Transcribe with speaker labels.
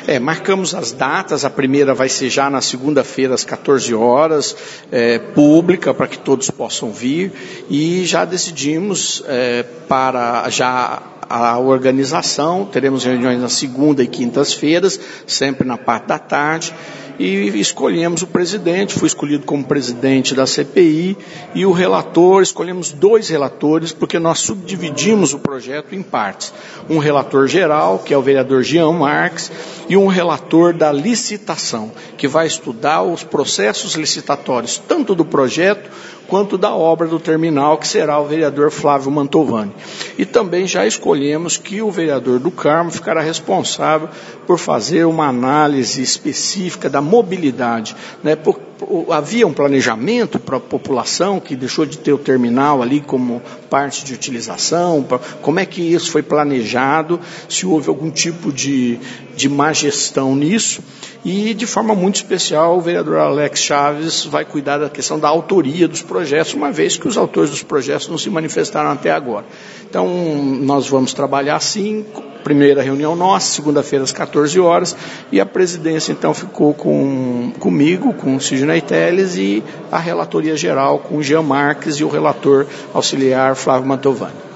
Speaker 1: Marcamos as datas, a primeira vai ser já na segunda-feira às 14 horas, pública, para que todos possam vir, e já decidimos para já a organização, teremos reuniões na segunda e quintas-feiras, sempre na parte da tarde, e escolhemos o presidente, fui escolhido como presidente da CPI, e o relator, escolhemos 2 relatores, porque nós subdividimos o projeto em partes. Um relator geral, que é o vereador Jean Marques, e um relator da licitação, que vai estudar os processos licitatórios, tanto do projeto quanto da obra do terminal, que será o vereador Flávio Mantovani. E também já escolhemos que o vereador do Carmo ficará responsável por fazer uma análise específica da mobilidade, né? Havia um planejamento para a população que deixou de ter o terminal ali como parte de utilização, como é que isso foi planejado, se houve algum tipo de má gestão nisso, e de forma muito especial o vereador Alex Chaves vai cuidar da questão da autoria dos projetos, uma vez que os autores dos projetos não se manifestaram até agora. Então nós vamos trabalhar assim. Primeira reunião nossa, segunda-feira às 14 horas, e a presidência então ficou comigo, com o Sidney Telles, e a relatoria geral com o Jean Marques e o relator auxiliar Flávio Mantovani.